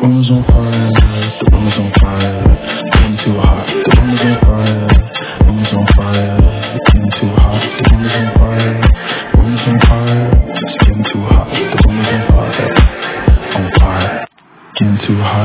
room is on fire, the room is on fire, getting too hot. The room is on fire, the room is on fire, getting too hot. The room is on fire, the room is on fire, it's getting too hot. The room is on fire, getting too hot.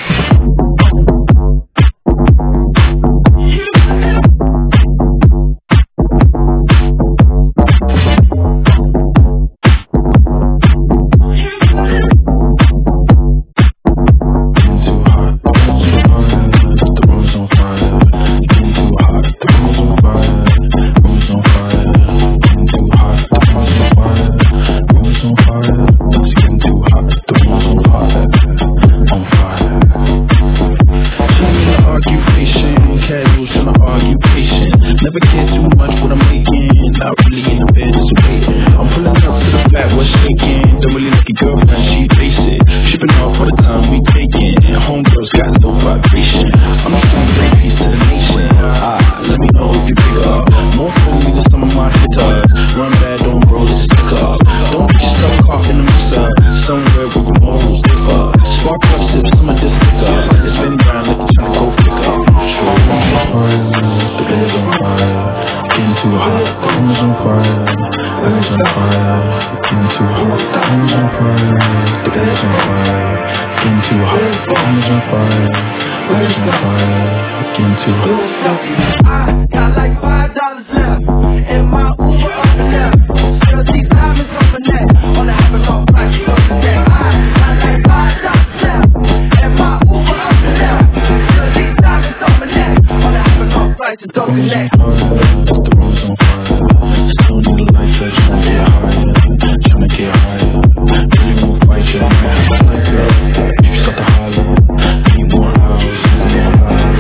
I got like $5 left in my Uber up and left. Still these diamonds on my neck. On the having all price, you know that. I got like $5 left in my Uber up and left. Still these diamonds on my neck. On the having all price, you don't connect. The room's on fire. Still need a light touch, tryna get higher, tryna get higher. Really won't fight you, I might have to like girl. You start to holler, need more hours, need more hours.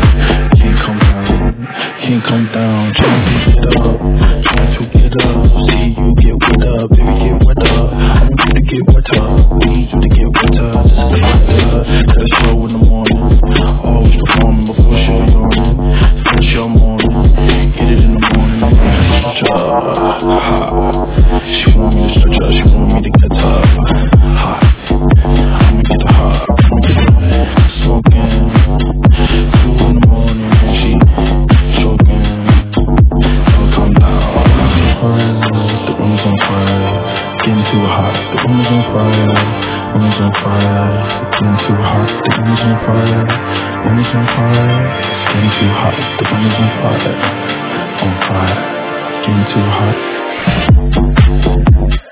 Can't come down, tryna get it up, trying to get up. See you get wet up, baby get wet up. I want you to get wetter, need you to get wetter. Just stay wetter, cause show in the morning. Always performing before show yawning. Finish your morning, hit it in the morning. Stretch her, she want me to stretch her, she want me to get her hot. I'ma get her hot, I'ma get her smoking. 2 in the morning, and she choking. I'll come down. The room's on fire, getting too hot. The room is on fire, the room is on fire, getting too hot. The room is on fire, the room is on fire, it's getting too hot. The room is on fire, getting too hot.